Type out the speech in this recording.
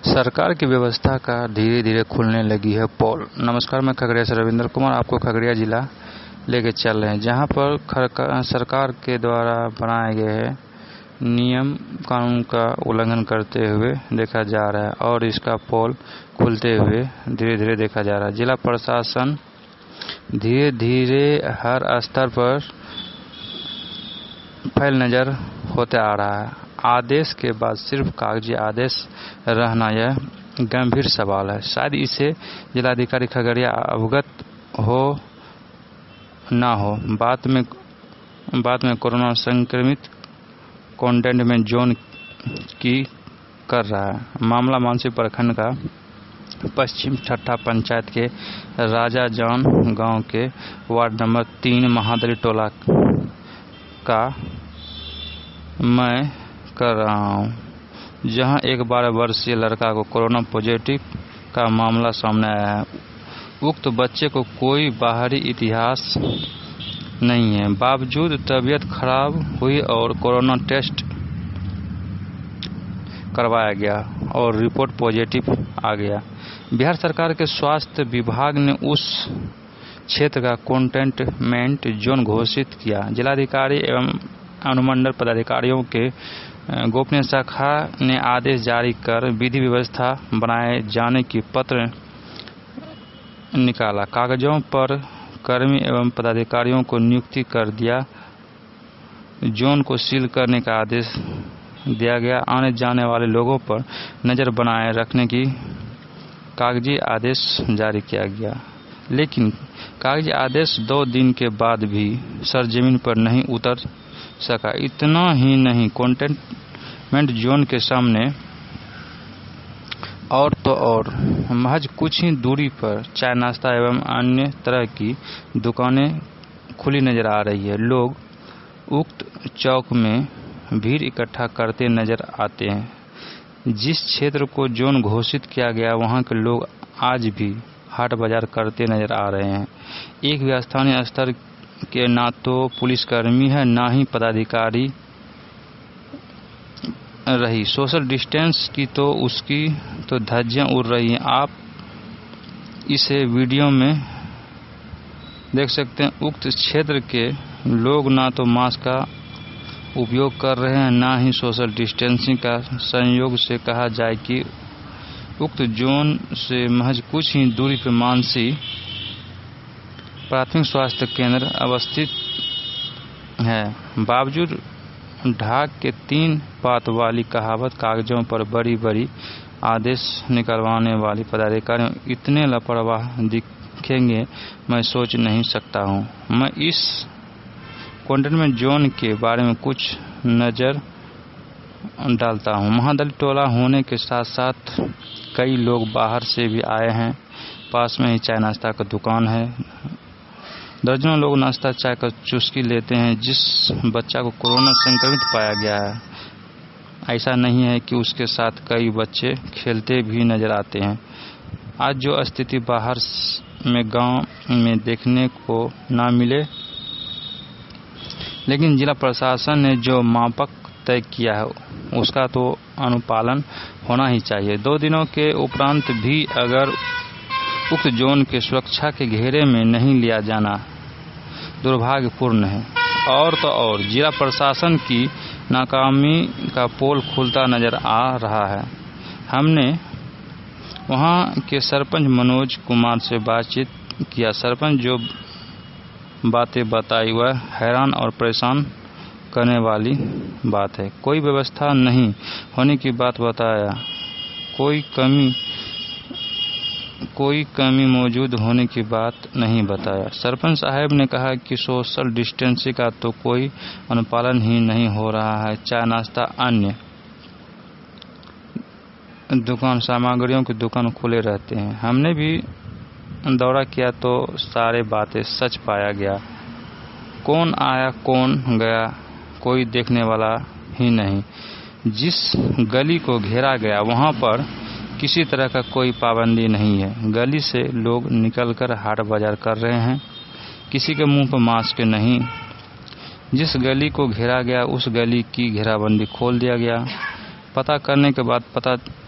सरकार की व्यवस्था का धीरे धीरे खुलने लगी है पोल। नमस्कार, मैं खगड़िया से रविंद्र कुमार आपको खगड़िया जिला लेके चल रहे हैं, जहां पर सरकार के द्वारा बनाए गए नियम कानून का उल्लंघन करते हुए देखा जा रहा है और इसका पोल खुलते हुए धीरे धीरे देखा जा रहा है। जिला प्रशासन धीरे धीरे हर स्तर पर फैल नजर होते आ रहा है। आदेश के बाद सिर्फ कागजी आदेश रहना यह गंभीर सवाल है। शायद इसे जिलाधिकारी खगड़िया अवगत हो ना हो। बात में कोरोना संक्रमित कंटेनमेंट जोन की कर रहा है। मामला मानसी प्रखंड का पश्चिम ठट्टा पंचायत के राजा जान गांव के वार्ड नंबर 3 महादली टोला का मैं कर रहा हूं, जहां एक 12 वर्षीय लड़का को कोरोना पॉजिटिव का मामला सामने आया है। उक्त बच्चे को कोई बाहरी इतिहास नहीं है, बावजूद तबीयत खराब हुई और कोरोना टेस्ट करवाया गया और रिपोर्ट पॉजिटिव आ गया। बिहार सरकार के स्वास्थ्य विभाग ने उस क्षेत्र का कंटेनमेंट जोन घोषित किया। जिलाधिकारी एवं अनुमंडल पदाधिकारियों के गोपनीय शाखा ने आदेश जारी कर विधि व्यवस्था बनाए जाने की पत्र निकाला। कागजों पर कर्मी एवं पदाधिकारियों को नियुक्ति कर दिया। जोन को सील करने का आदेश दिया गया। आने जाने वाले लोगों पर नजर बनाए रखने की कागजी आदेश जारी किया गया, लेकिन कागजी आदेश 2 दिन के बाद भी सरजमीन पर नहीं उतर सका। इतना ही नहीं, कंटेनमेंट जोन के सामने और तो और महज कुछ ही दूरी पर चाय नाश्ता एवं अन्य तरह की दुकानें खुली नजर आ रही है। लोग उक्त चौक में भीड़ इकट्ठा करते नजर आते हैं। जिस क्षेत्र को जोन घोषित किया गया वहां के लोग आज भी हाट बाजार करते नजर आ रहे हैं। एक भी स्थानीय स्तर के ना तो पुलिसकर्मी है ना ही पदाधिकारी रही। सोशल डिस्टेंस की तो उसकी तो धज्जियां उड़ रही हैं। आप इसे वीडियो में देख सकते हैं। उक्त क्षेत्र के लोग ना तो मास्क का उपयोग कर रहे हैं ना ही सोशल डिस्टेंसिंग का। संयोग से कहा जाए कि उक्त जोन से महज कुछ ही दूरी पर मानसी प्राथमिक स्वास्थ्य केंद्र अवस्थित है। बावजूद ढाक के 3 पात वाली कहावत कागजों पर बड़ी बड़ी आदेश निकलवाने वाली पदाधिकारी इतने लापरवाह दिखेंगे मैं सोच नहीं सकता हूं। मैं इस कंटेनमेंट जोन के बारे में कुछ नजर डालता हूं। महादली टोला होने के साथ साथ कई लोग बाहर से भी आए हैं। पास में ही चाय नाश्ता का दुकान है। दर्जनों लोग नाश्ता चाय का चुस्की लेते हैं। जिस बच्चा को कोरोना संक्रमित पाया गया है, ऐसा नहीं है कि उसके साथ कई बच्चे खेलते भी नजर आते हैं। आज जो स्थिति बाहर में गांव में देखने को ना मिले, लेकिन जिला प्रशासन ने जो मापक तय किया है उसका तो अनुपालन होना ही चाहिए। 2 दिनों के उपरांत भी अगर उक्त जोन के सुरक्षा के घेरे में नहीं लिया जाना दुर्भाग्यपूर्ण है। और तो और जिला प्रशासन की नाकामी का पोल खुलता नजर आ रहा है। हमने वहां के सरपंच मनोज कुमार से बातचीत किया। सरपंच जो बातें बताई वह हैरान और परेशान करने वाली बात है। कोई व्यवस्था नहीं होने की बात बताया, कोई कमी मौजूद होने की बात नहीं बताया। सरपंच साहब ने कहा कि सोशल डिस्टेंसिंग का तो कोई अनुपालन ही नहीं हो रहा है। चाय नाश्ता अन्य दुकान सामग्रियों की दुकान खुले रहते हैं। हमने भी दौरा किया तो सारे बातें सच पाया गया। कौन आया कौन गया कोई देखने वाला ही नहीं। जिस गली को घेरा गया वहां पर किसी तरह का कोई पाबंदी नहीं है। गली से लोग निकलकर हाट बाजार कर रहे हैं। किसी के मुंह पर मास्क नहीं। जिस गली को घेरा गया उस गली की घेराबंदी खोल दिया गया। पता करने के बाद पता